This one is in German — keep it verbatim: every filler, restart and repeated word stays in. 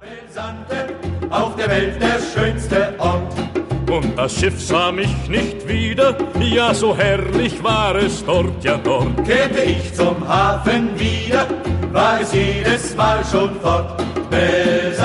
Auf der Welt der schönste Ort. Und das Schiff sah mich nicht wieder, ja, so herrlich war es dort, ja dort. Kehrte ich zum Hafen wieder, war es jedes Mal schon fort.